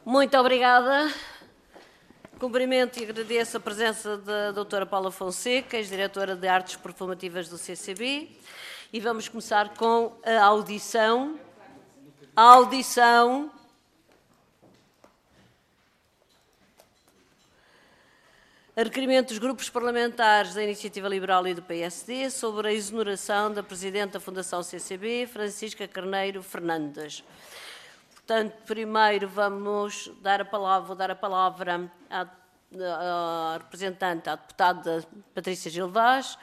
Muito obrigada. Cumprimento e agradeço a presença da doutora Paula Fonseca, ex-diretora de Artes Performativas do CCB. E vamos começar com a audição. A requerimento dos grupos parlamentares da Iniciativa Liberal e do PSD sobre a exoneração da Presidente da Fundação CCB, Francisca Carneiro Fernandes. Portanto, primeiro vou dar a palavra à representante, à deputada Patrícia Gil Vaz,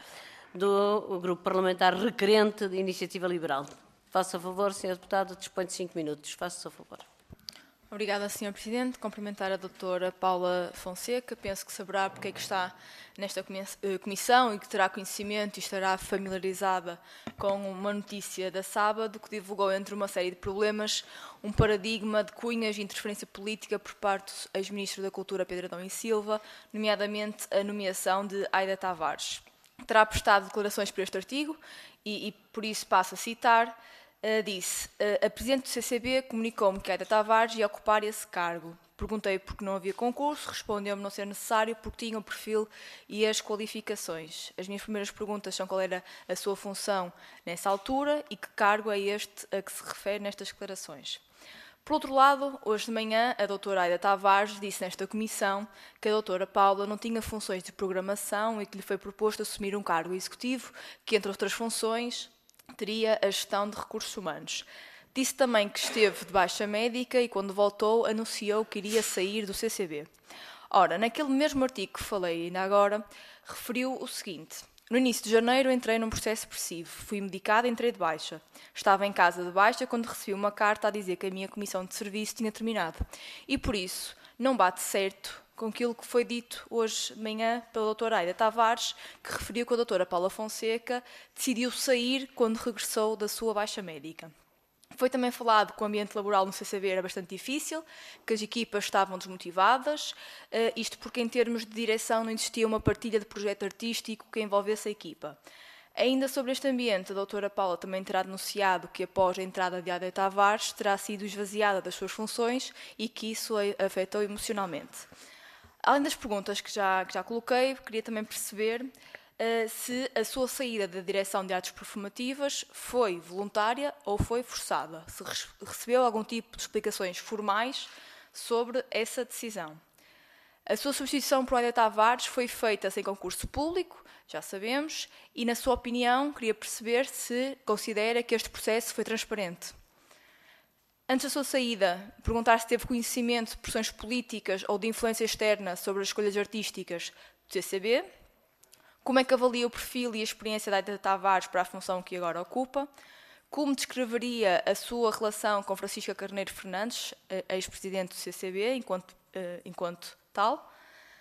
do grupo parlamentar requerente da Iniciativa Liberal. Faça favor, Sra. Deputada, dispõe de 5 minutos. Faça o favor. Obrigada, Sr. Presidente. Cumprimentar a doutora Paula Fonseca. Penso que saberá porque é que está nesta comissão e que terá conhecimento e estará familiarizada com uma notícia da sábado que divulgou, entre uma série de problemas, um paradigma de cunhas e interferência política por parte do ex-ministro da Cultura, Pedro Adão e Silva, nomeadamente a nomeação de Aida Tavares. Terá prestado declarações para este artigo e por isso passo a citar. Disse, a Presidente do CCB comunicou-me que Aida Tavares ia ocupar esse cargo. Perguntei por que não havia concurso, respondeu-me não ser necessário porque tinha o perfil e as qualificações. As minhas primeiras perguntas são qual era a sua função nessa altura e que cargo é este a que se refere nestas declarações. Por outro lado, hoje de manhã, a doutora Aida Tavares disse nesta comissão que a doutora Paula não tinha funções de programação e que lhe foi proposto assumir um cargo executivo que, entre outras funções, teria a gestão de recursos humanos. Disse também que esteve de baixa médica e, quando voltou, anunciou que iria sair do CCB. Ora, naquele mesmo artigo que falei ainda agora, referiu o seguinte. No início de janeiro entrei num processo depressivo. Fui medicada e entrei de baixa. Estava em casa de baixa quando recebi uma carta a dizer que a minha comissão de serviço tinha terminado. E por isso, não bate certo com aquilo que foi dito hoje de manhã pela doutora Aida Tavares, que referiu que a doutora Paula Fonseca decidiu sair quando regressou da sua baixa médica. Foi também falado que o ambiente laboral no CCB era bastante difícil, que as equipas estavam desmotivadas, isto porque em termos de direção não existia uma partilha de projeto artístico que envolvesse a equipa. Ainda sobre este ambiente, a doutora Paula também terá denunciado que após a entrada de Aida Tavares terá sido esvaziada das suas funções e que isso a afetou emocionalmente. Além das perguntas que já coloquei, queria também perceber se a sua saída da direção de artes performativas foi voluntária ou foi forçada, se recebeu algum tipo de explicações formais sobre essa decisão. A sua substituição por Aida Tavares foi feita sem concurso público, já sabemos, e na sua opinião queria perceber se considera que este processo foi transparente. Antes da sua saída, perguntar se teve conhecimento de pressões políticas ou de influência externa sobre as escolhas artísticas do CCB. Como é que avalia o perfil e a experiência da Aida Tavares para a função que agora ocupa? Como descreveria a sua relação com Francisca Carneiro Fernandes, ex-presidente do CCB, enquanto tal?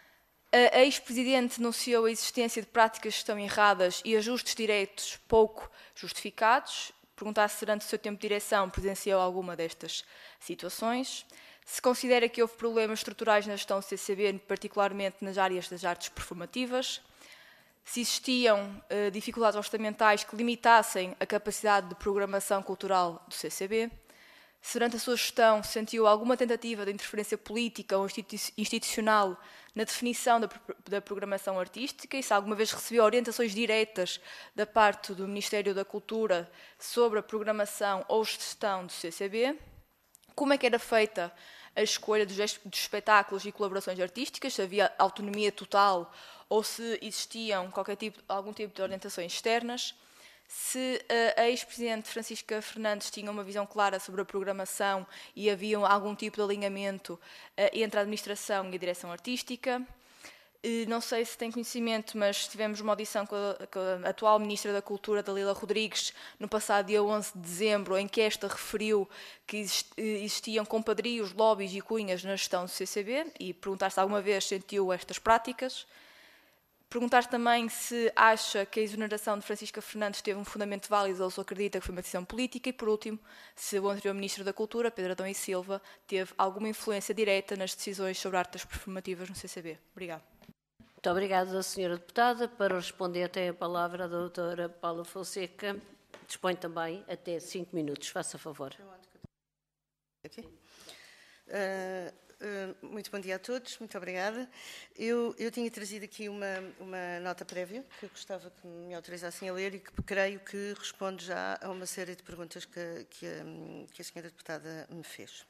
A ex-presidente denunciou a existência de práticas de gestão erradas e ajustes diretos pouco justificados. Perguntar se durante o seu tempo de direção presenciou alguma destas situações. Se considera que houve problemas estruturais na gestão do CCB, particularmente nas áreas das artes performativas. Se existiam dificuldades orçamentais que limitassem a capacidade de programação cultural do CCB. Se durante a sua gestão sentiu alguma tentativa de interferência política ou institucional na definição da programação artística e se alguma vez recebeu orientações diretas da parte do Ministério da Cultura sobre a programação ou gestão do CCB. Como é que era feita a escolha dos espetáculos e colaborações artísticas, se havia autonomia total ou se existiam algum tipo de orientações externas. Se a ex-presidente Francisca Fernandes tinha uma visão clara sobre a programação e havia algum tipo de alinhamento entre a administração e a direção artística. Não sei se tem conhecimento, mas tivemos uma audição com a atual Ministra da Cultura, Dalila Rodrigues, no passado dia 11 de dezembro, em que esta referiu que existiam compadrios, lobbies e cunhas na gestão do CCB e perguntar se alguma vez sentiu estas práticas. Perguntar também se acha que a exoneração de Francisca Fernandes teve um fundamento válido ou se acredita que foi uma decisão política e, por último, se o anterior Ministro da Cultura, Pedro Adão e Silva, teve alguma influência direta nas decisões sobre artes performativas no CCB. Obrigada. Muito obrigada, Sra. Deputada. Para responder, tem a palavra a doutora Paula Fonseca. Dispõe também até 5 minutos. Faça favor. Aqui. Muito bom dia a todos, muito obrigada. Eu tinha trazido aqui uma nota prévia que eu gostava que me autorizassem a ler e que creio que responde já a uma série de perguntas que a senhora deputada me fez.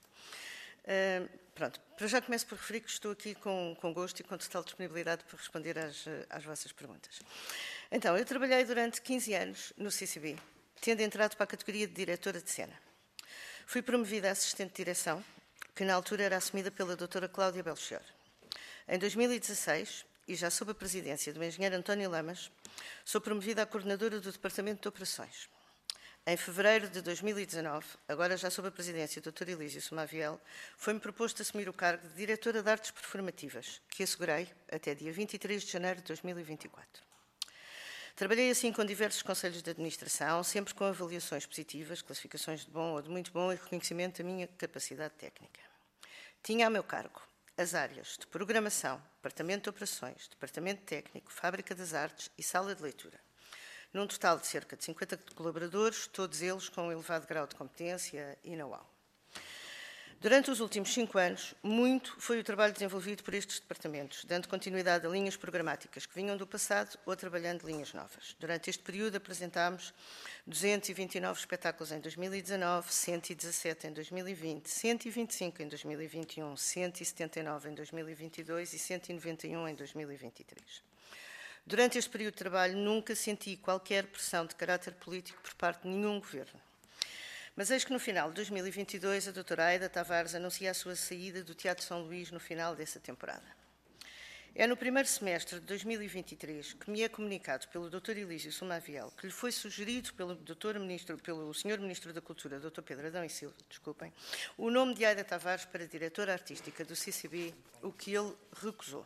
Pronto, para já começo por referir que estou aqui com gosto e com total disponibilidade para responder às vossas perguntas. Então, eu trabalhei durante 15 anos no CCB, tendo entrado para a categoria de diretora de cena. Fui promovida a assistente de direção, que na altura era assumida pela doutora Cláudia Belchior. Em 2016, e já sob a presidência do engenheiro António Lamas, sou promovida a coordenadora do Departamento de Operações. Em fevereiro de 2019, agora já sob a presidência do Dr. Elísio Somaviel, foi-me proposto assumir o cargo de diretora de artes performativas, que assegurei até dia 23 de janeiro de 2024. Trabalhei assim com diversos conselhos de administração, sempre com avaliações positivas, classificações de bom ou de muito bom e reconhecimento da minha capacidade técnica. Tinha a meu cargo as áreas de programação, departamento de operações, departamento técnico, fábrica das artes e sala de leitura, num total de cerca de 50 colaboradores, todos eles com um elevado grau de competência e know-how. Durante os últimos 5 anos, muito foi o trabalho desenvolvido por estes departamentos, dando continuidade a linhas programáticas que vinham do passado ou trabalhando linhas novas. Durante este período apresentámos 229 espetáculos em 2019, 117 em 2020, 125 em 2021, 179 em 2022 e 191 em 2023. Durante este período de trabalho, nunca senti qualquer pressão de caráter político por parte de nenhum governo. Mas eis que no final de 2022 a doutora Aida Tavares anuncia a sua saída do Teatro São Luís no final dessa temporada. É no primeiro semestre de 2023 que me é comunicado pelo Dr. Elísio Somaviel que lhe foi sugerido pelo Sr. Ministro da Cultura, Dr. Pedro Adão e Silva, desculpem, o nome de Aida Tavares para diretora artística do CCB, o que ele recusou.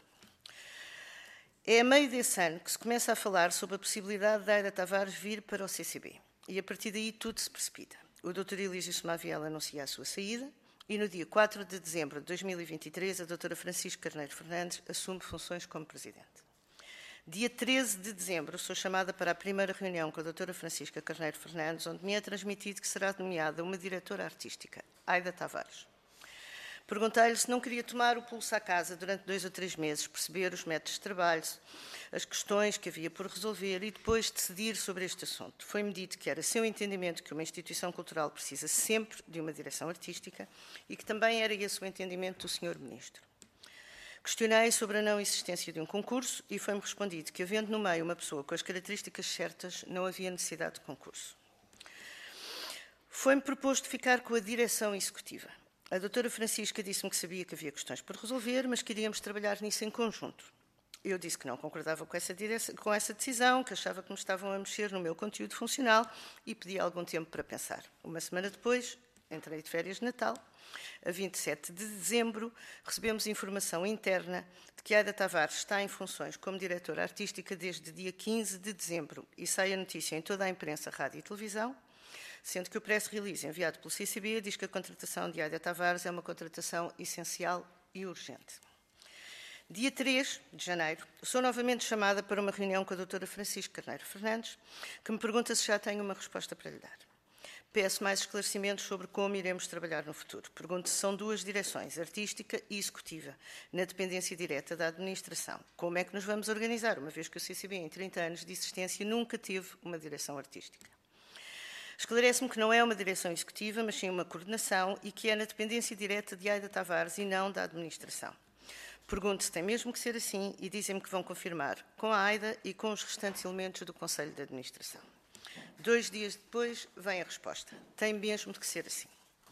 É a meio desse ano que se começa a falar sobre a possibilidade de Aida Tavares vir para o CCB e a partir daí tudo se precipita. O Dr. Elísio Somaviel anuncia a sua saída e no dia 4 de dezembro de 2023 a doutora Francisca Carneiro Fernandes assume funções como presidente. Dia 13 de dezembro sou chamada para a primeira reunião com a doutora Francisca Carneiro Fernandes, onde me é transmitido que será nomeada uma diretora artística, Aida Tavares. Perguntei-lhe se não queria tomar o pulso à casa durante 2 ou 3 meses, perceber os métodos de trabalho, as questões que havia por resolver e depois decidir sobre este assunto. Foi-me dito que era seu entendimento que uma instituição cultural precisa sempre de uma direção artística e que também era esse o entendimento do Sr. Ministro. Questionei sobre a não existência de um concurso e foi-me respondido que, havendo no meio uma pessoa com as características certas, não havia necessidade de concurso. Foi-me proposto ficar com a direção executiva. A doutora Francisca disse-me que sabia que havia questões por resolver, mas que iríamos trabalhar nisso em conjunto. Eu disse que não concordava com essa decisão, que achava que me estavam a mexer no meu conteúdo funcional e pedi algum tempo para pensar. Uma semana depois, entrei de férias de Natal. A 27 de dezembro, recebemos informação interna de que Aida Tavares está em funções como diretora artística desde dia 15 de dezembro e sai a notícia em toda a imprensa, rádio e televisão, sendo que o press release enviado pelo CCB diz que a contratação de Aida Tavares é uma contratação essencial e urgente. Dia 3 de janeiro, sou novamente chamada para uma reunião com a doutora Francisca Carneiro Fernandes, que me pergunta se já tenho uma resposta para lhe dar. Peço mais esclarecimentos sobre como iremos trabalhar no futuro. Pergunto se são 2 direções, artística e executiva, na dependência direta da administração. Como é que nos vamos organizar, uma vez que o CCB, em 30 anos de existência, nunca teve uma direção artística? Esclarece-me que não é uma direção executiva, mas sim uma coordenação e que é na dependência direta de Aida Tavares e não da administração. Pergunto se tem mesmo que ser assim e dizem-me que vão confirmar com a Aida e com os restantes elementos do Conselho de Administração. 2 dias depois vem a resposta. Tem mesmo de que ser assim.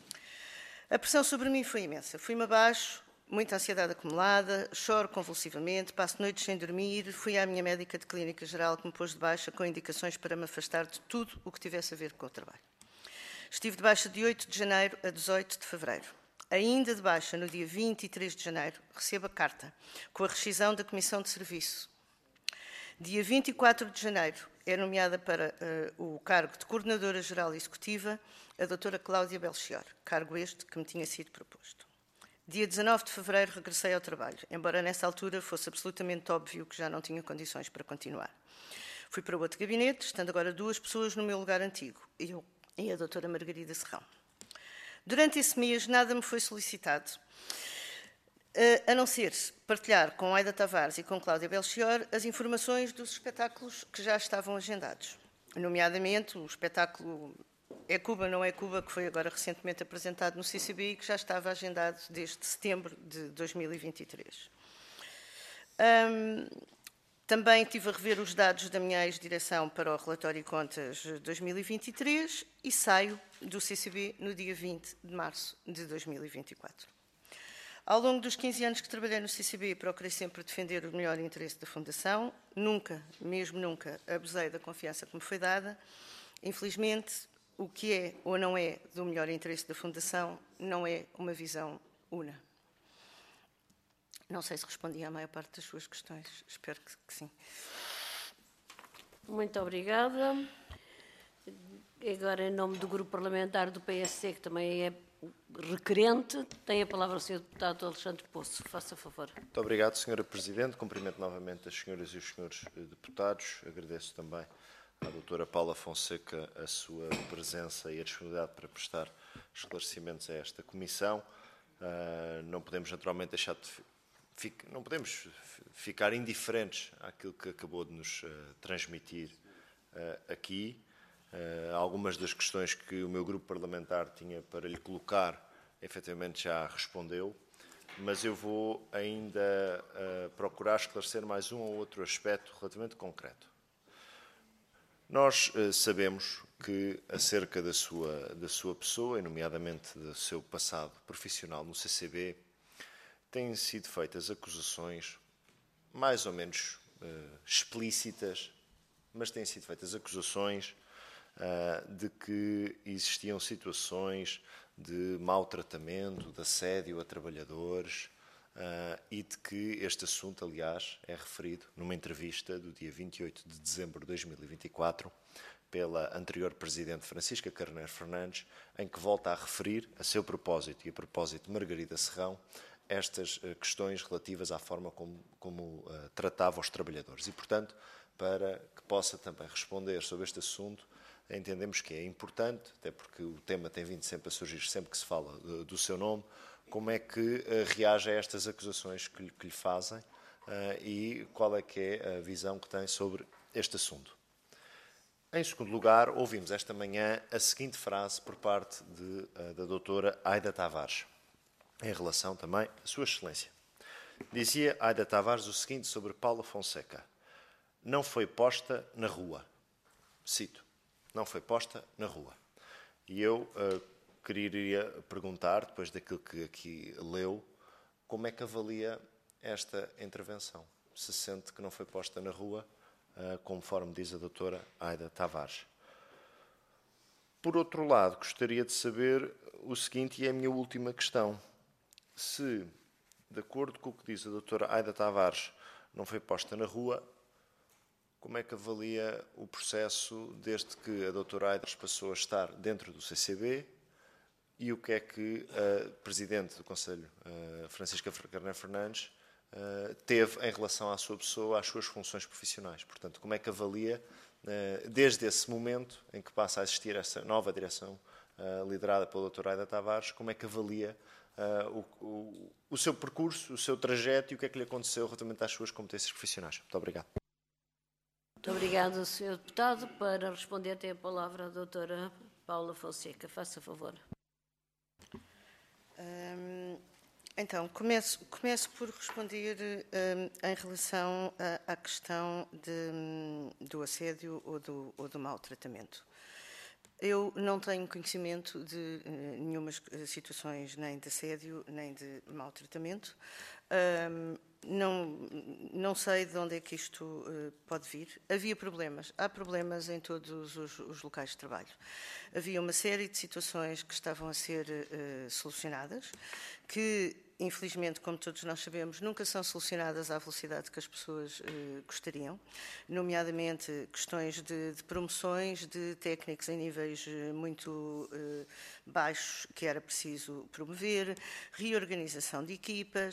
A pressão sobre mim foi imensa. Fui-me abaixo, muita ansiedade acumulada, choro convulsivamente, passo noites sem dormir, fui à minha médica de clínica geral que me pôs de baixa com indicações para me afastar de tudo o que tivesse a ver com o trabalho. Estive de baixa de 8 de janeiro a 18 de fevereiro. Ainda de baixa, no dia 23 de janeiro, recebo a carta com a rescisão da Comissão de Serviço. Dia 24 de janeiro é nomeada para o cargo de Coordenadora Geral Executiva a doutora Cláudia Belchior, cargo este que me tinha sido proposto. Dia 19 de fevereiro regressei ao trabalho, embora nessa altura fosse absolutamente óbvio que já não tinha condições para continuar. Fui para outro gabinete, estando agora 2 pessoas no meu lugar antigo, eu e a doutora Margarida Serrão. Durante esse mês nada me foi solicitado a não ser partilhar com Aida Tavares e com Cláudia Belchior as informações dos espetáculos que já estavam agendados, nomeadamente o espetáculo É Cuba, Não É Cuba, que foi agora recentemente apresentado no CCB e que já estava agendado desde setembro de 2023. Também estive a rever os dados da minha ex-direção para o relatório de contas de 2023 e saio do CCB no dia 20 de março de 2024. Ao longo dos 15 anos que trabalhei no CCB, procurei sempre defender o melhor interesse da Fundação. Nunca, mesmo nunca, abusei da confiança que me foi dada. Infelizmente, o que é ou não é do melhor interesse da Fundação não é uma visão una. Não sei se respondi à maior parte das suas questões. Espero que sim. Muito obrigada. Agora, em nome do Grupo Parlamentar do PSD, que também é requerente, tem a palavra o Sr. Deputado Alexandre Poço. Faça favor. Muito obrigado, Sra. Presidente. Cumprimento novamente as senhoras e os senhores deputados. Agradeço também à doutora Paula Fonseca a sua presença e a disponibilidade para prestar esclarecimentos a esta comissão. Não podemos naturalmente não podemos ficar indiferentes àquilo que acabou de nos transmitir aqui. Algumas das questões que o meu grupo parlamentar tinha para lhe colocar, efetivamente já respondeu, mas eu vou ainda procurar esclarecer mais um ou outro aspecto relativamente concreto. Nós sabemos que, acerca da sua pessoa, e nomeadamente do seu passado profissional no CCB, têm sido feitas acusações mais ou menos explícitas, mas têm sido feitas acusações de que existiam situações de mau tratamento, de assédio a trabalhadores e de que este assunto, aliás, é referido numa entrevista do dia 28 de dezembro de 2024 pela anterior Presidente Francisca Carneiro Fernandes, em que volta a referir a seu propósito e a propósito de Margarida Serrão estas questões relativas à forma como tratava os trabalhadores. E, portanto, para que possa também responder sobre este assunto, entendemos que é importante, até porque o tema tem vindo sempre a surgir, sempre que se fala do seu nome, como é que reage a estas acusações que lhe fazem e qual é que é a visão que tem sobre este assunto. Em segundo lugar, ouvimos esta manhã a seguinte frase por parte da doutora Aida Tavares, em relação também à Sua Excelência. Dizia Aida Tavares o seguinte sobre Paula Fonseca: não foi posta na rua. Cito: não foi posta na rua. E eu queria perguntar, depois daquilo que aqui leu, como é que avalia esta intervenção? Se sente que não foi posta na rua, conforme diz a doutora Aida Tavares. Por outro lado, gostaria de saber o seguinte, e é a minha última questão. Se, de acordo com o que diz a doutora Aida Tavares, não foi posta na rua, como é que avalia o processo desde que a doutora Aida passou a estar dentro do CCB e o que é que a Presidente do Conselho, Francisca Carneiro Fernandes, teve em relação à sua pessoa, às suas funções profissionais? Portanto, como é que avalia, desde esse momento em que passa a existir essa nova direção liderada pela doutora Aida Tavares, como é que avalia o seu percurso, o seu trajeto e o que é que lhe aconteceu relativamente às suas competências profissionais? Muito obrigado. Muito obrigado, Sr. Deputado. Para responder, tem a palavra a doutora Paula Fonseca. Faça favor. Então, começo por responder em relação à questão do assédio ou do maltratamento. Eu não tenho conhecimento de nenhumas situações nem de assédio nem de maltratamento. Não sei de onde é que isto pode vir. Havia problemas. Há problemas em todos os locais de trabalho. Havia uma série de situações que estavam a ser solucionadas, que, infelizmente, como todos nós sabemos, nunca são solucionadas à velocidade que as pessoas gostariam, nomeadamente questões de promoções de técnicos em níveis muito baixos que era preciso promover, reorganização de equipas,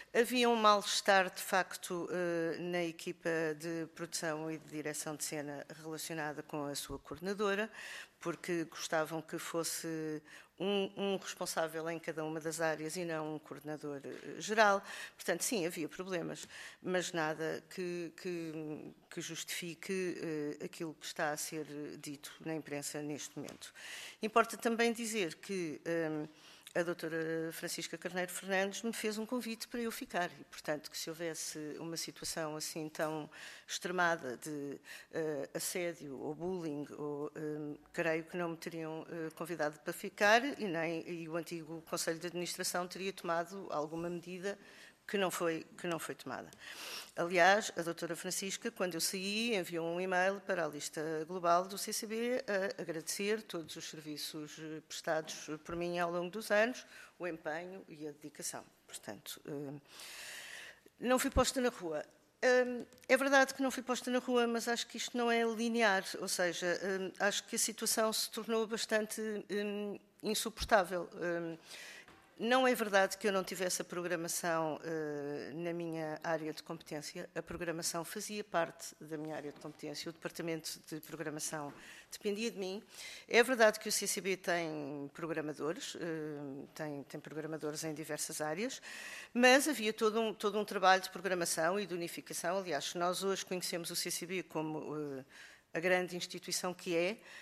Havia um mal-estar, de facto, na equipa de produção e de direção de cena relacionada com a sua coordenadora, porque gostavam que fosse um responsável em cada uma das áreas e não um coordenador geral. Portanto, sim, havia problemas, mas nada que justifique aquilo que está a ser dito na imprensa neste momento. Importa também dizer que a doutora Francisca Carneiro Fernandes me fez um convite para eu ficar e, portanto, que se houvesse uma situação assim tão extremada de assédio ou bullying, creio que não me teriam convidado para ficar e o antigo Conselho de Administração teria tomado alguma medida que não foi tomada. Aliás, a doutora Francisca, quando eu saí, enviou um e-mail para a lista global do CCB a agradecer todos os serviços prestados por mim ao longo dos anos, o empenho e a dedicação. Portanto, não fui posta na rua. É verdade que não fui posta na rua, mas acho que isto não é linear, ou seja, acho que a situação se tornou bastante insuportável. Não é verdade que eu não tivesse a programação na minha área de competência. A programação fazia parte da minha área de competência. O departamento de programação dependia de mim. É verdade que o CCB tem programadores, tem programadores em diversas áreas, mas havia todo um trabalho de programação e de unificação. Aliás, se nós hoje conhecemos o CCB como a grande instituição que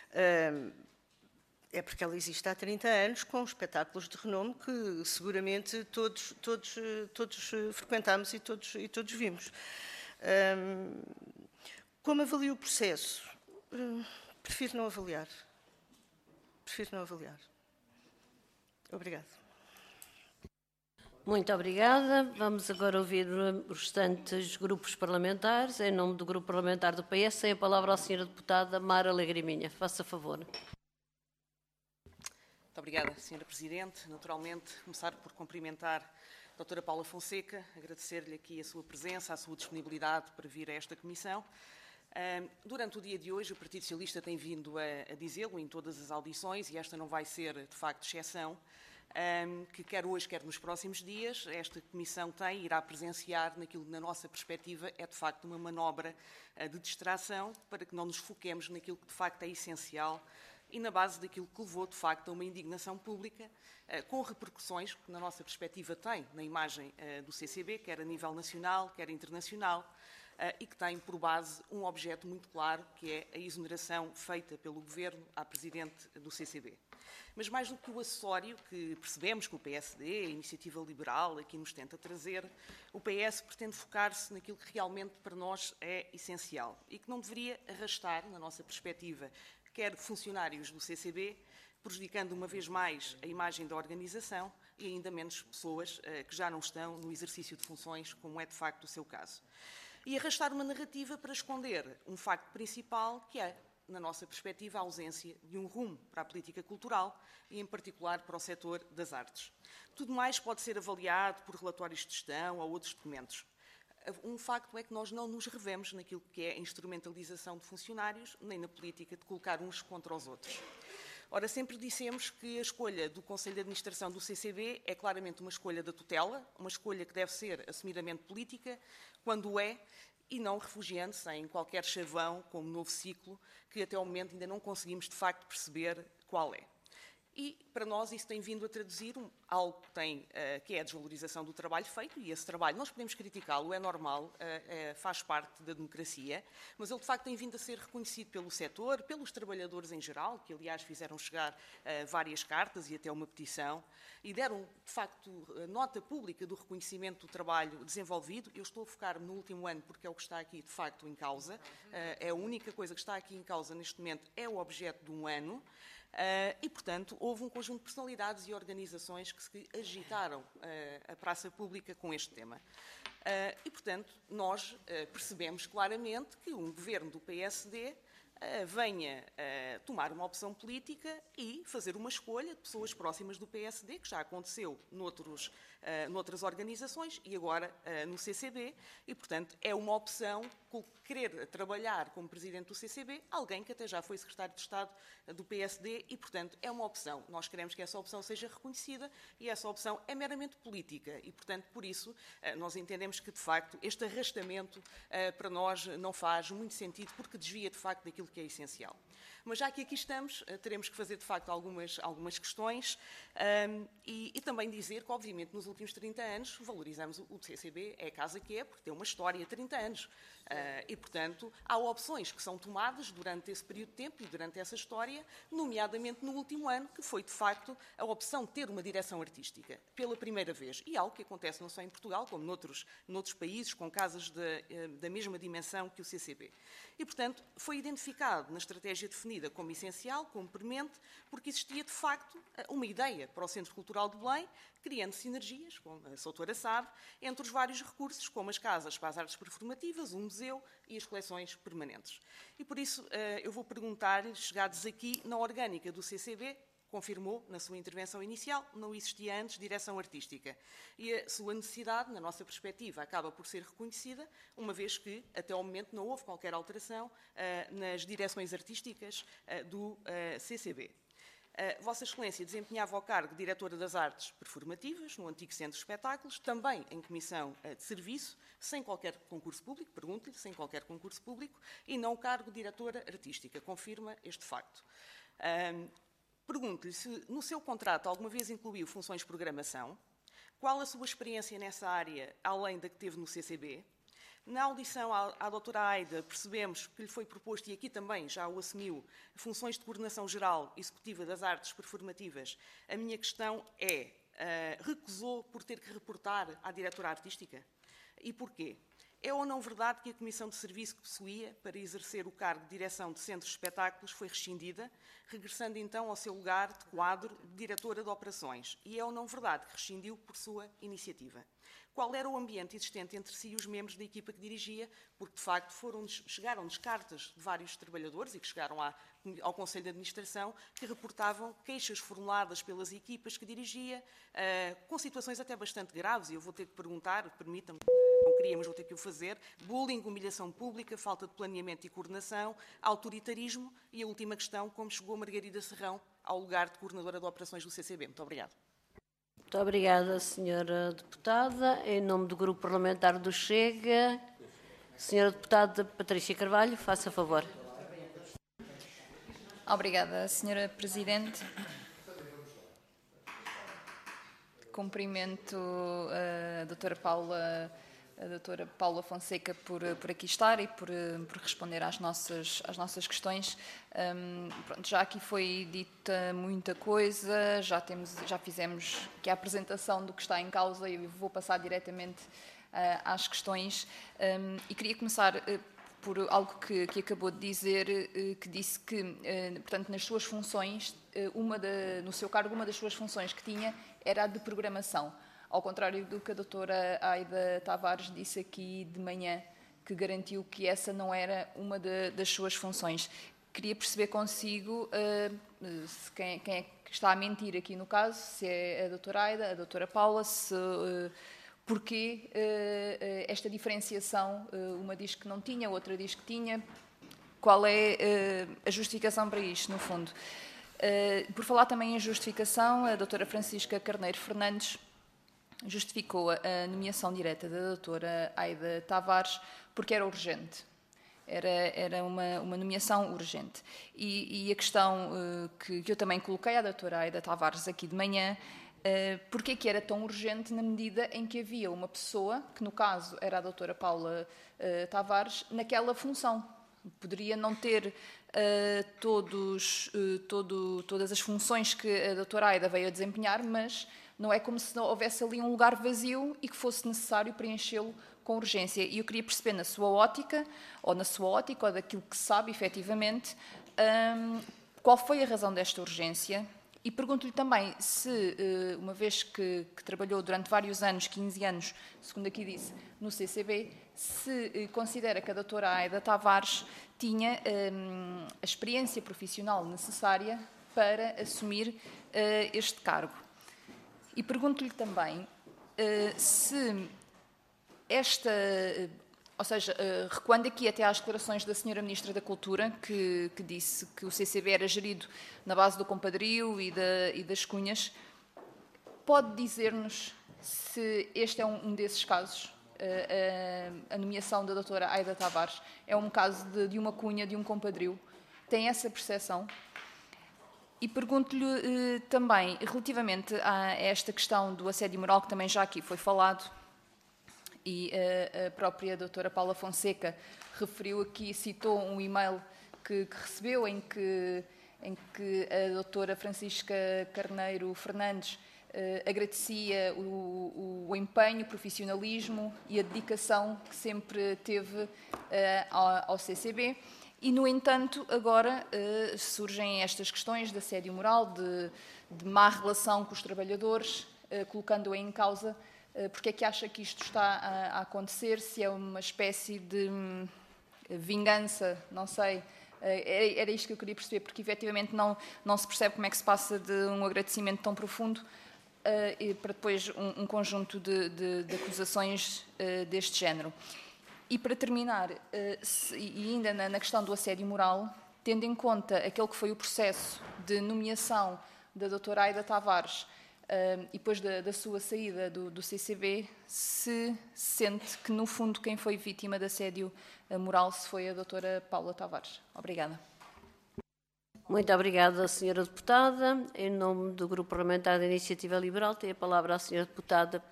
é porque ela existe há 30 anos, com espetáculos de renome que seguramente todos frequentámos e todos vimos. Como avalio o processo? Prefiro não avaliar. Obrigada. Muito obrigada. Vamos agora ouvir os restantes grupos parlamentares. Em nome do Grupo Parlamentar do PS, tem a palavra a Sra. Deputada Mara Lagriminha. Faça favor. Muito obrigada, Sra. Presidente. Naturalmente, começar por cumprimentar a doutora Paula Fonseca, agradecer-lhe aqui a sua presença, a sua disponibilidade para vir a esta comissão. Durante o dia de hoje, o Partido Socialista tem vindo a dizê-lo em todas as audições, e esta não vai ser, de facto, exceção, que quer hoje, quer nos próximos dias, esta comissão irá presenciar naquilo que, na nossa perspectiva, é, de facto, uma manobra de distração para que não nos foquemos naquilo que, de facto, é essencial e na base daquilo que levou, de facto, a uma indignação pública, com repercussões que, na nossa perspectiva, tem na imagem do CCB, quer a nível nacional, quer internacional, e que tem por base um objeto muito claro, que é a exoneração feita pelo Governo à Presidente do CCB. Mas mais do que o acessório que percebemos que o PSD, a Iniciativa Liberal, aqui nos tenta trazer, o PS pretende focar-se naquilo que realmente para nós é essencial e que não deveria arrastar, na nossa perspectiva, quer funcionários do CCB, prejudicando uma vez mais a imagem da organização e ainda menos pessoas que já não estão no exercício de funções, como é de facto o seu caso. E arrastar uma narrativa para esconder um facto principal, que é, na nossa perspectiva, a ausência de um rumo para a política cultural e, em particular, para o setor das artes. Tudo mais pode ser avaliado por relatórios de gestão ou outros documentos. Um facto é que nós não nos revemos naquilo que é a instrumentalização de funcionários, nem na política de colocar uns contra os outros. Ora, sempre dissemos que a escolha do Conselho de Administração do CCB é claramente uma escolha da tutela, uma escolha que deve ser assumidamente política, quando é, e não refugiando-se em qualquer chavão, como novo ciclo, que até ao momento ainda não conseguimos de facto perceber qual é. E, para nós, isso tem vindo a traduzir algo que é a desvalorização do trabalho feito, e esse trabalho, nós podemos criticá-lo, é normal, faz parte da democracia, mas ele, de facto, tem vindo a ser reconhecido pelo setor, pelos trabalhadores em geral, que, aliás, fizeram chegar várias cartas e até uma petição, e deram, de facto, nota pública do reconhecimento do trabalho desenvolvido. Eu estou a focar-me no último ano, porque é o que está aqui, de facto, em causa. É a única coisa que está aqui em causa, neste momento, é o objeto de um ano. E, portanto, houve um conjunto de personalidades e organizações que se agitaram a praça pública com este tema. E, portanto, nós percebemos claramente que um governo do PSD venha tomar uma opção política e fazer uma escolha de pessoas próximas do PSD, que já aconteceu noutras organizações e agora no CCB, e, portanto, é uma opção querer trabalhar como presidente do CCB alguém que até já foi secretário de Estado do PSD e, portanto, é uma opção. Nós queremos que essa opção seja reconhecida e essa opção é meramente política e, portanto, por isso, nós entendemos que, de facto, este arrastamento para nós não faz muito sentido porque desvia, de facto, daquilo que é essencial. Mas já que aqui estamos, teremos que fazer, de facto, algumas questões e também dizer que, obviamente, nos últimos 30 anos valorizamos o CCB, é a casa que é, porque tem uma história de 30 anos. E, portanto, há opções que são tomadas durante esse período de tempo e durante essa história, nomeadamente no último ano, que foi, de facto, a opção de ter uma direção artística, pela primeira vez. E algo que acontece não só em Portugal, como noutros países, com casas da mesma dimensão que o CCB. E, portanto, foi identificado na estratégia definida como essencial, como premente, porque existia, de facto, uma ideia para o Centro Cultural de Belém, criando sinergias, como a Soutora sabe, entre os vários recursos, como as casas para as artes performativas, o museu e as coleções permanentes. E, por isso, eu vou perguntar, chegados aqui, na orgânica do CCB, confirmou na sua intervenção inicial, não existia antes direção artística. E a sua necessidade, na nossa perspectiva, acaba por ser reconhecida, uma vez que, até ao momento, não houve qualquer alteração nas direções artísticas do CCB. Vossa Excelência desempenhava o cargo de Diretora das Artes Performativas, no antigo Centro de Espetáculos, também em comissão de serviço, sem qualquer concurso público, pergunto-lhe, sem qualquer concurso público, e não o cargo de Diretora Artística. Confirma este facto. Pergunto-lhe se no seu contrato alguma vez incluiu funções de programação, qual a sua experiência nessa área, além da que teve no CCB. Na audição à doutora Aida, percebemos que lhe foi proposto, e aqui também já o assumiu, funções de coordenação geral executiva das artes performativas. A minha questão é, recusou por ter que reportar à diretora artística? E porquê? É ou não verdade que a comissão de serviço que possuía para exercer o cargo de direção de centros de espetáculos foi rescindida, regressando então ao seu lugar de quadro de diretora de operações? E é ou não verdade que rescindiu por sua iniciativa? Qual era o ambiente existente entre si e os membros da equipa que dirigia? Porque, de facto, chegaram-nos cartas de vários trabalhadores e que chegaram ao Conselho de Administração que reportavam queixas formuladas pelas equipas que dirigia, com situações até bastante graves, e eu vou ter que perguntar, permitam-me, não queria, mas vou ter que o fazer: bullying, humilhação pública, falta de planeamento e coordenação, autoritarismo e a última questão, como chegou Margarida Serrão ao lugar de coordenadora de operações do CCB. Muito obrigada. Muito obrigada, Sra. Deputada. Em nome do Grupo Parlamentar do Chega, Sra. Deputada Patrícia Carvalho, faça favor. Obrigada, Sra. Presidente. Cumprimento a doutora Paula Fonseca por aqui estar e por responder às nossas questões. Pronto, já aqui foi dita muita coisa, já fizemos aqui a apresentação do que está em causa e vou passar diretamente às questões. E queria começar por algo que acabou de dizer, que disse que, portanto, nas suas funções, no seu cargo, uma das suas funções que tinha era a de programação. Ao contrário do que a doutora Aida Tavares disse aqui de manhã, que garantiu que essa não era uma das suas funções. Queria perceber consigo quem é que está a mentir aqui no caso, se é a doutora Aida, a doutora Paula, porquê esta diferenciação, uma diz que não tinha, outra diz que tinha. Qual é a justificação para isto, no fundo? Por falar também em justificação, a doutora Francisca Carneiro Fernandes justificou a nomeação direta da doutora Aida Tavares porque era urgente. Era uma nomeação urgente. E a questão que eu também coloquei à doutora Aida Tavares aqui de manhã, porque é que era tão urgente na medida em que havia uma pessoa, que no caso era a doutora Paula Tavares, naquela função. Poderia não ter todas as funções que a doutora Aida veio a desempenhar, mas não é como se houvesse ali um lugar vazio e que fosse necessário preenchê-lo com urgência. E eu queria perceber na sua ótica, ou daquilo que sabe efetivamente, qual foi a razão desta urgência, E pergunto-lhe também se, uma vez que trabalhou durante vários anos, 15 anos, segundo aqui disse, no CCB, se considera que a doutora Aida Tavares tinha a experiência profissional necessária para assumir este cargo. E pergunto-lhe também se esta... Ou seja, recuando aqui até às declarações da Sra. Ministra da Cultura, que disse que o CCB era gerido na base do compadrio e das cunhas, pode dizer-nos se este é um desses casos? A nomeação da doutora Aida Tavares é um caso de uma cunha, de um compadrio? Tem essa percepção? E pergunto-lhe também, relativamente a esta questão do assédio moral, que também já aqui foi falado, e a própria doutora Paula Fonseca referiu aqui, citou um e-mail que recebeu em que a doutora Francisca Carneiro Fernandes agradecia o empenho, o profissionalismo e a dedicação que sempre teve ao CCB. E, no entanto, agora surgem estas questões de assédio moral, de má relação com os trabalhadores, colocando-a em causa. Porque é que acha que isto está a acontecer? Se é uma espécie de vingança, não sei. Era isto que eu queria perceber, porque efetivamente não se percebe como é que se passa de um agradecimento tão profundo para depois um conjunto de acusações deste género. E para terminar, e ainda na questão do assédio moral, tendo em conta aquele que foi o processo de nomeação da doutora Aida Tavares, e depois da sua saída do CCB, se sente que, no fundo, quem foi vítima de assédio moral se foi a doutora Paula Tavares. Obrigada. Muito obrigada, Sra. Deputada. Em nome do Grupo Parlamentar da Iniciativa Liberal, tem a palavra a Sra. Deputada.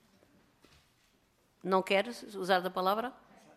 Não quer usar da palavra?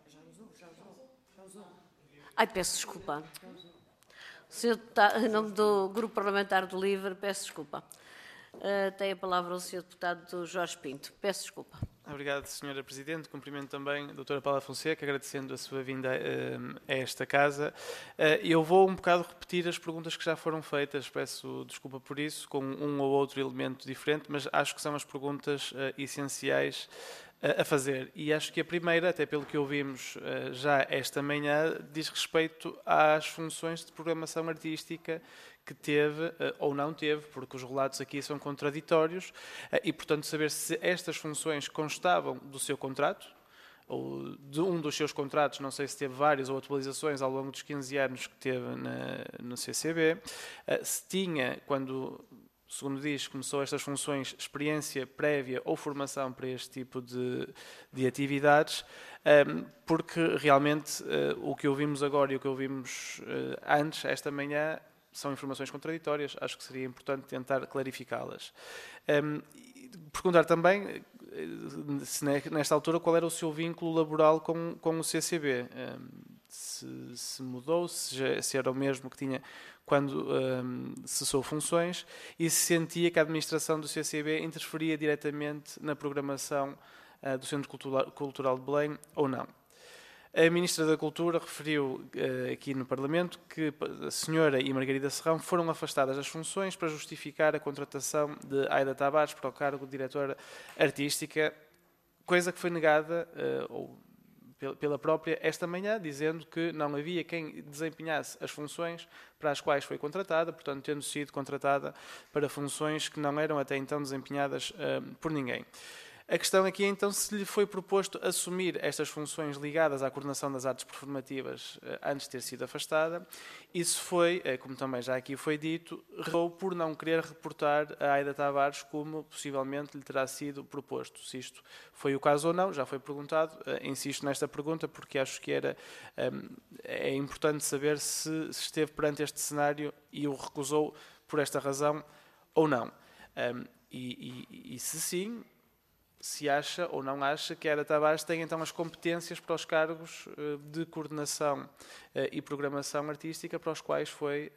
Já usou. Ai, peço desculpa. Sr. Deputado, em nome do Grupo Parlamentar do LIVRE, peço desculpa. Tem a palavra o Sr. Deputado Jorge Pinto. Peço desculpa. Obrigado, Sra. Presidente. Cumprimento também a doutora Paula Fonseca, agradecendo a sua vinda a esta casa. Eu vou um bocado repetir as perguntas que já foram feitas, peço desculpa por isso, com um ou outro elemento diferente, mas acho que são as perguntas essenciais a fazer. E acho que a primeira, até pelo que ouvimos já esta manhã, diz respeito às funções de programação artística que teve ou não teve, porque os relatos aqui são contraditórios, e, portanto, saber se estas funções constavam do seu contrato, ou de um dos seus contratos, não sei se teve várias ou atualizações ao longo dos 15 anos que teve no CCB, se tinha, quando, segundo diz, começou estas funções, experiência prévia ou formação para este tipo de atividades, porque realmente o que ouvimos agora e o que ouvimos antes, esta manhã, são informações contraditórias, acho que seria importante tentar clarificá-las. Perguntar também, se nesta altura, qual era o seu vínculo laboral com o CCB, se mudou, se era o mesmo que tinha quando cessou funções, e se sentia que a administração do CCB interferia diretamente na programação do Centro Cultural de Belém ou não. A Ministra da Cultura referiu aqui no Parlamento que a senhora e Margarida Serrão foram afastadas das funções para justificar a contratação de Aida Tavares para o cargo de diretora artística, coisa que foi negada pela própria esta manhã, dizendo que não havia quem desempenhasse as funções para as quais foi contratada, portanto, tendo sido contratada para funções que não eram até então desempenhadas por ninguém. A questão aqui é, então, se lhe foi proposto assumir estas funções ligadas à coordenação das artes performativas antes de ter sido afastada, e se foi, como também já aqui foi dito, errou por não querer reportar a Aida Tavares como possivelmente lhe terá sido proposto. Se isto foi o caso ou não, já foi perguntado, insisto nesta pergunta porque acho que é importante saber se esteve perante este cenário e o recusou por esta razão ou não. E se sim, se acha ou não acha que a Aida Tavares tem então as competências para os cargos de coordenação e programação artística para os quais foi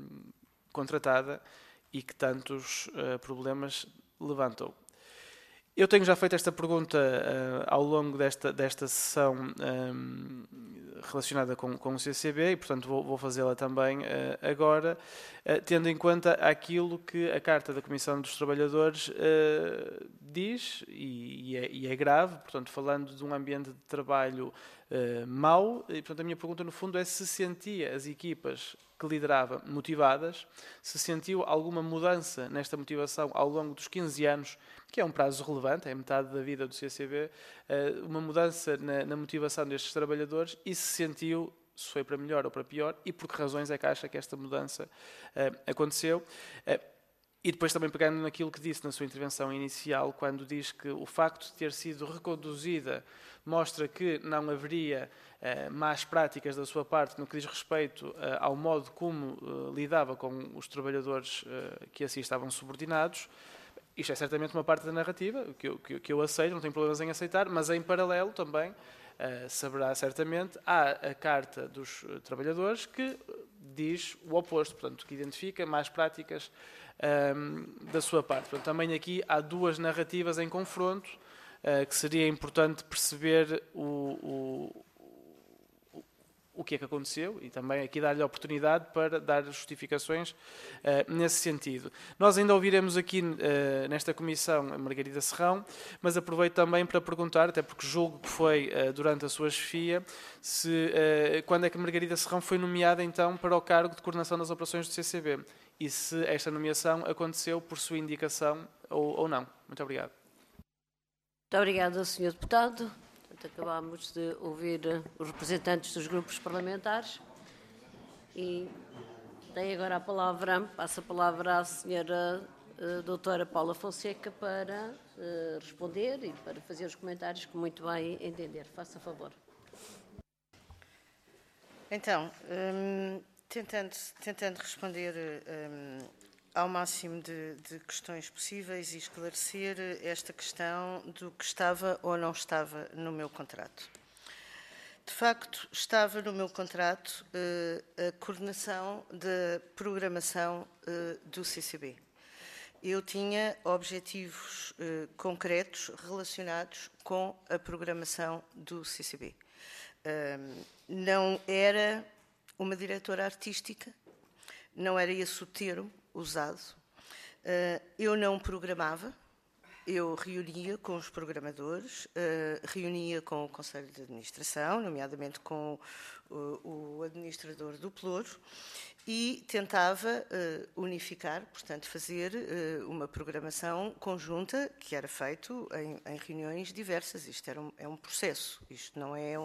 contratada e que tantos problemas levantou. Eu tenho já feito esta pergunta ao longo desta sessão relacionada com o CCB e, portanto, vou fazê-la também agora, tendo em conta aquilo que a Carta da Comissão dos Trabalhadores diz, e é grave, portanto, falando de um ambiente de trabalho mau, e, portanto, a minha pergunta, no fundo, é se sentia as equipas que liderava motivadas, se sentiu alguma mudança nesta motivação ao longo dos 15 anos, que é um prazo relevante, é metade da vida do CCB, uma mudança na motivação destes trabalhadores e se sentiu, se foi para melhor ou para pior, e por que razões é que acha que esta mudança aconteceu. E depois também pegando naquilo que disse na sua intervenção inicial, quando diz que o facto de ter sido reconduzida mostra que não haveria más práticas da sua parte no que diz respeito ao modo como lidava com os trabalhadores que assim estavam subordinados. Isto é certamente uma parte da narrativa que eu aceito, não tenho problemas em aceitar, mas em paralelo também, saberá certamente, há a Carta dos Trabalhadores que diz o oposto, portanto, que identifica más práticas da sua parte. Portanto, também aqui há duas narrativas em confronto, que seria importante perceber o que é que aconteceu e também aqui dar-lhe a oportunidade para dar justificações nesse sentido. Nós ainda ouviremos aqui nesta comissão a Margarida Serrão, mas aproveito também para perguntar, até porque julgo que foi durante a sua chefia, quando é que a Margarida Serrão foi nomeada então para o cargo de coordenação das operações do CCB e se esta nomeação aconteceu por sua indicação ou não. Muito obrigado. Muito obrigada, Sr. Deputado. Acabámos de ouvir os representantes dos grupos parlamentares e tem agora a palavra, passo a palavra à Sra. Doutora Paula Fonseca para responder e para fazer os comentários que muito bem entender. Faça favor. Então, tentando responder ao máximo de questões possíveis e esclarecer esta questão do que estava ou não estava no meu contrato. De facto, estava no meu contrato a coordenação da programação do CCB. Eu tinha objetivos concretos relacionados com a programação do CCB. Não era uma diretora artística, não era esse o termo usado. Eu não programava, eu reunia com os programadores, reunia com o Conselho de Administração, nomeadamente com o administrador do Ploro, e tentava unificar, portanto, fazer uma programação conjunta que era feito em reuniões diversas. Isto é um processo, isto não é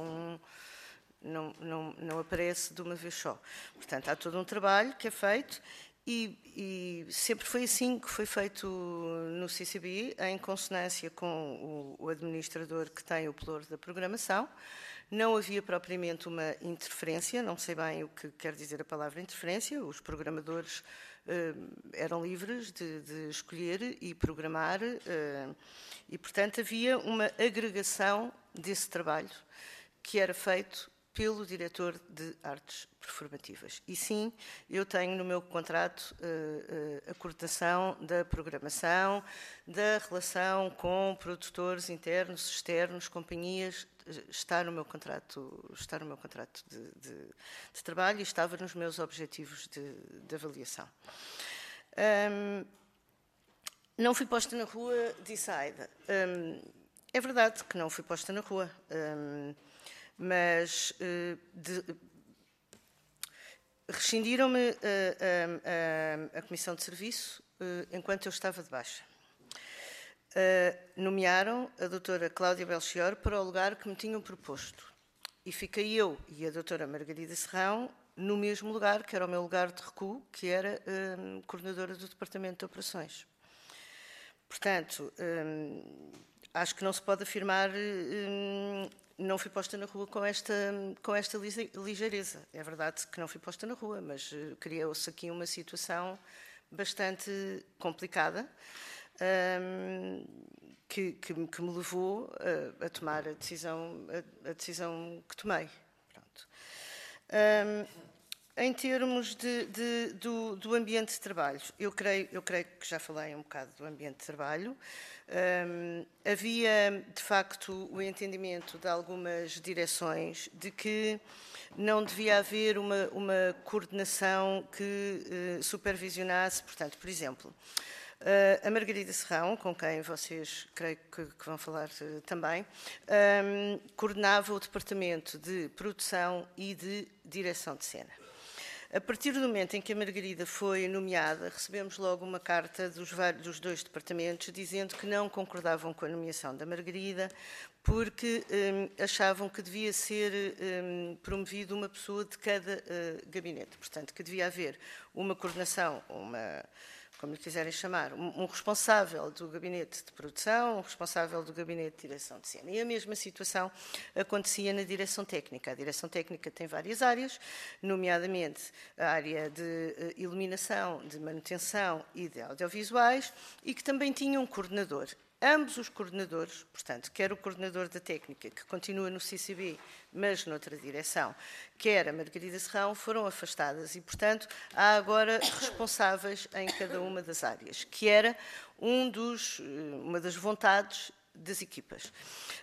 não aparece de uma vez só. Portanto, há todo um trabalho que é feito e sempre foi assim que foi feito no CCB, em consonância com o administrador que tem o pluro da programação. Não havia propriamente uma interferência, não sei bem o que quer dizer a palavra interferência, os programadores eram livres de escolher e programar e, portanto, havia uma agregação desse trabalho que era feito pelo diretor de artes performativas. E sim, eu tenho no meu contrato a coordenação da programação, da relação com produtores internos, externos, companhias, está no meu contrato de trabalho e estava nos meus objetivos de avaliação. Não fui posta na rua, disse a Aida. É verdade que não fui posta na rua. Mas rescindiram-me a comissão de serviço enquanto eu estava de baixa. Nomearam a doutora Cláudia Belchior para o lugar que me tinham proposto. E fiquei eu e a doutora Margarida Serrão no mesmo lugar, que era o meu lugar de recuo, que era coordenadora do Departamento de Operações. Portanto, acho que não se pode afirmar... Não fui posta na rua com esta ligeireza. É verdade que não fui posta na rua, mas criou-se aqui uma situação bastante complicada que me levou a tomar a decisão que tomei. Pronto. em termos do ambiente de trabalho, eu creio que já falei um bocado do ambiente de trabalho. Havia, de facto, o entendimento de algumas direções de que não devia haver uma coordenação que supervisionasse, portanto, por exemplo, a Margarida Serrão, com quem vocês creio que vão falar também, coordenava o Departamento de Produção e de Direção de Cena. A partir do momento em que a Margarida foi nomeada, recebemos logo uma carta dos dois departamentos dizendo que não concordavam com a nomeação da Margarida porque achavam que devia ser promovido uma pessoa de cada gabinete. Portanto, que devia haver uma coordenação, como lhe quiserem chamar, um responsável do gabinete de produção, um responsável do gabinete de direção de cena. E a mesma situação acontecia na direção técnica. A direção técnica tem várias áreas, nomeadamente a área de iluminação, de manutenção e de audiovisuais, e que também tinha um coordenador. Ambos os coordenadores, portanto, quer o coordenador da técnica, que continua no CCB, mas noutra direção, quer a Margarida Serrão, foram afastadas e, portanto, há agora responsáveis em cada uma das áreas, que era uma das vontades das equipas.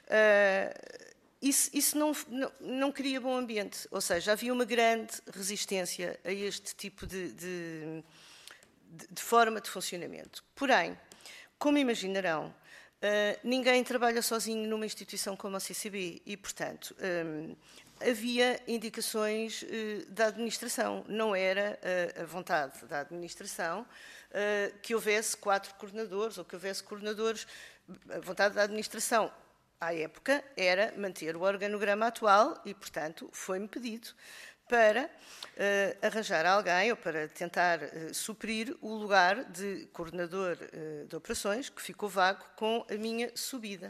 Isso não cria bom ambiente, ou seja, havia uma grande resistência a este tipo de forma de funcionamento. Porém, como imaginarão, ninguém trabalha sozinho numa instituição como a CCB e, portanto, havia indicações da administração. Não era a vontade da administração que houvesse 4 coordenadores ou que houvesse coordenadores. A vontade da administração, à época, era manter o organograma atual e, portanto, foi-me pedido para arranjar alguém ou para tentar suprir o lugar de coordenador de operações, que ficou vago com a minha subida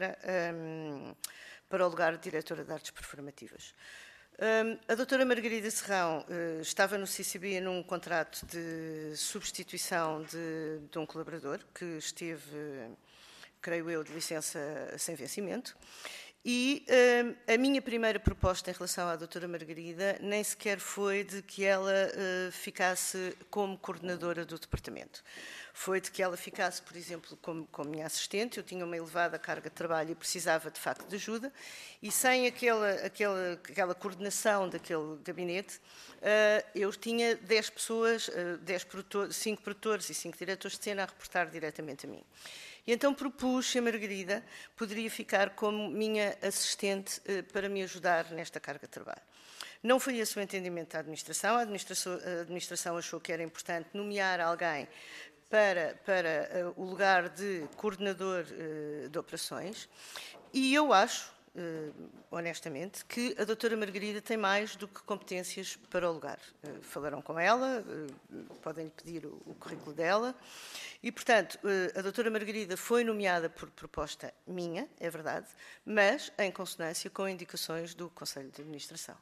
para o lugar de diretora de artes performativas. A doutora Margarida Serrão estava no CCB num contrato de substituição de um colaborador que esteve, creio eu, de licença sem vencimento. E a minha primeira proposta em relação à doutora Margarida nem sequer foi de que ela ficasse como coordenadora do departamento. Foi de que ela ficasse, por exemplo, como minha assistente. Eu tinha uma elevada carga de trabalho e precisava, de facto, de ajuda. E sem aquela coordenação daquele gabinete, eu tinha 10 pessoas, 5 produtores e 5 diretores de cena a reportar diretamente a mim. E então propus que a Margarida poderia ficar como minha assistente para me ajudar nesta carga de trabalho. Não foi esse o entendimento da administração. A administração achou que era importante nomear alguém para o lugar de coordenador de operações. E eu acho, honestamente, que a doutora Margarida tem mais do que competências para o lugar. Falaram com ela, podem-lhe pedir o currículo dela. E, portanto, a doutora Margarida foi nomeada por proposta minha, é verdade, mas em consonância com indicações do Conselho de Administração.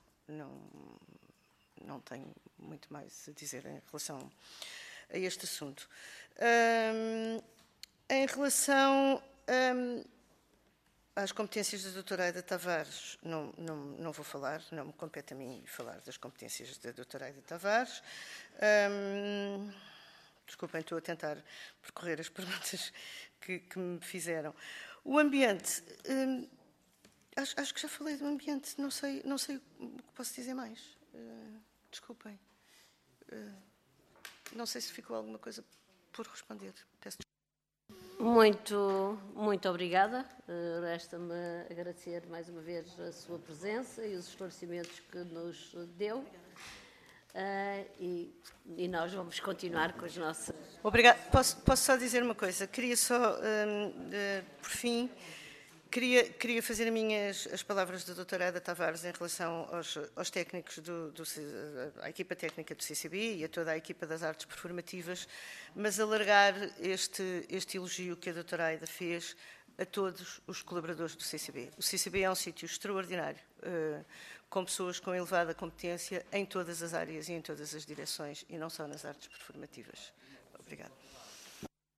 Não tenho muito mais a dizer em relação a este assunto. Em relação às competências da doutora Aida Tavares, não vou falar, não me compete a mim falar das competências da doutora Aida Tavares. Desculpem, estou a tentar percorrer as perguntas que me fizeram. O ambiente, acho que já falei do ambiente, não sei o que posso dizer mais. Desculpem. Não sei se ficou alguma coisa por responder. Peço desculpa. Muito obrigada. Resta-me agradecer mais uma vez a sua presença e os esclarecimentos que nos deu. E nós vamos continuar com as nossas... Obrigada. Posso só dizer uma coisa? Queria só, por fim, queria fazer as palavras da doutora Aida Tavares em relação aos técnicos, à equipa técnica do CCB e a toda a equipa das artes performativas, mas alargar este elogio que a doutora Aida fez a todos os colaboradores do CCB. O CCB é um sítio extraordinário, com pessoas com elevada competência em todas as áreas e em todas as direções, e não só nas artes performativas. Obrigada.